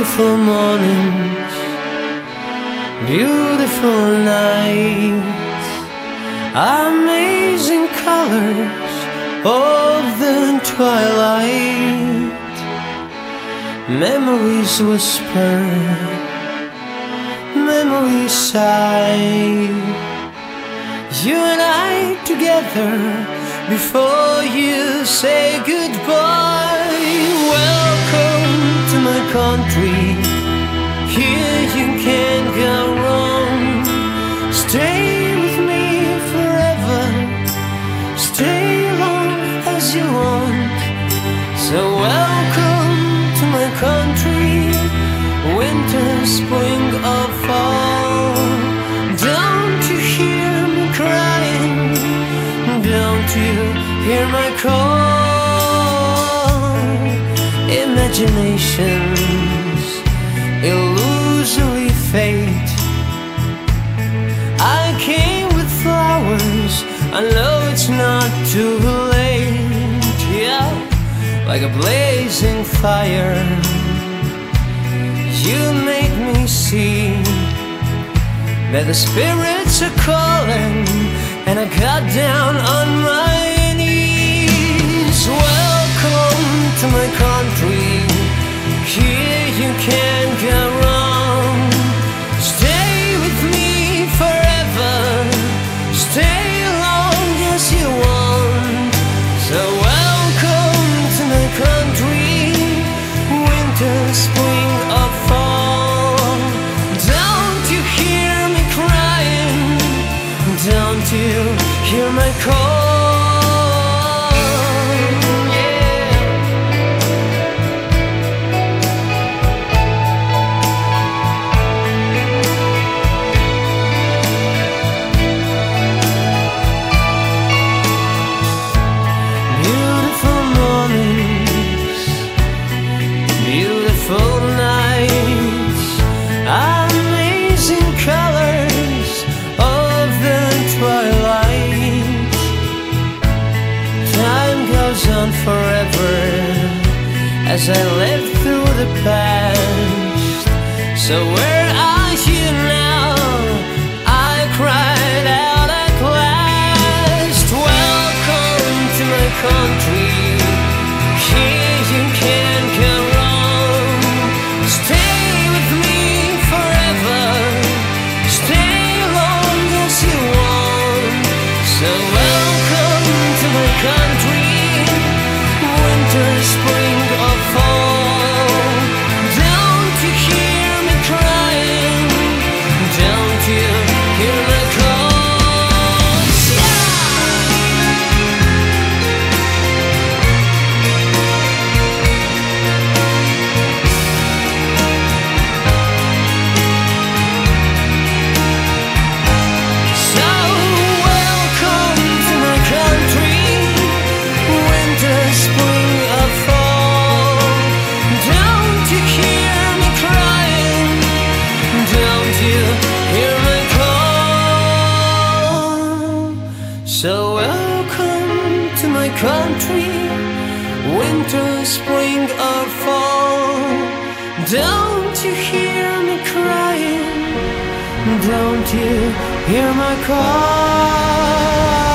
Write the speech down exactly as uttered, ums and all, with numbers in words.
Beautiful mornings, beautiful nights, amazing colors of the twilight. Memories whisper, memories sigh. You and I together before you say goodbye. Welcome to my country, here you can't go wrong. Stay with me forever, stay long as you want. So welcome to my country, winter, spring or fall. Don't you hear me crying? Don't you hear my call? Imaginations illusory fate. I came with flowers, I know it's not too late. Yeah, like a blazing fire, you make me see that the spirits are calling, and I got down on my knees. Welcome to my country, here you can't go wrong. Stay with me forever, stay long as you want. So welcome to my country, winter, spring or fall. Don't you hear me crying? Don't you hear my call? Forever as I live through the past. So where are you now? I cried out at last. Welcome to my country, here you can't go wrong. Stay with me forever, stay long as you want. So welcome to my country, winter, spring or fall. Don't you hear me crying? Don't you hear my calls? So welcome to my country, winter, spring or fall. Don't you hear me crying? Don't you hear my call? So welcome to my country, winter, spring or fall. Don't you hear me crying? Don't you hear my call?